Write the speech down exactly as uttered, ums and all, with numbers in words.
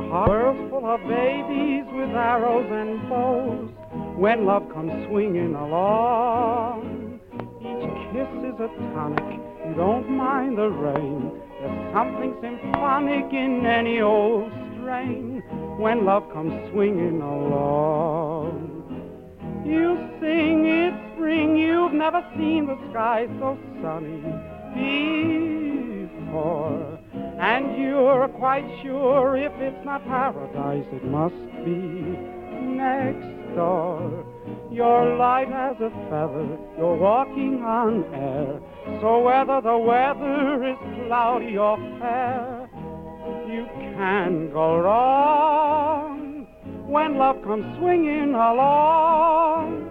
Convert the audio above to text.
World's full of babies with arrows and bows. When love comes swinging along, each kiss is a tonic. You don't mind the rain. There's something symphonic in any old strain. When love comes swinging along, you sing it's spring. You've never seen the sky so sunny before, and you're quite sure if it's not paradise, it must be next door. You're light as a feather, you're walking on air. So whether the weather is cloudy or fair, you can't go wrong when love comes swinging along.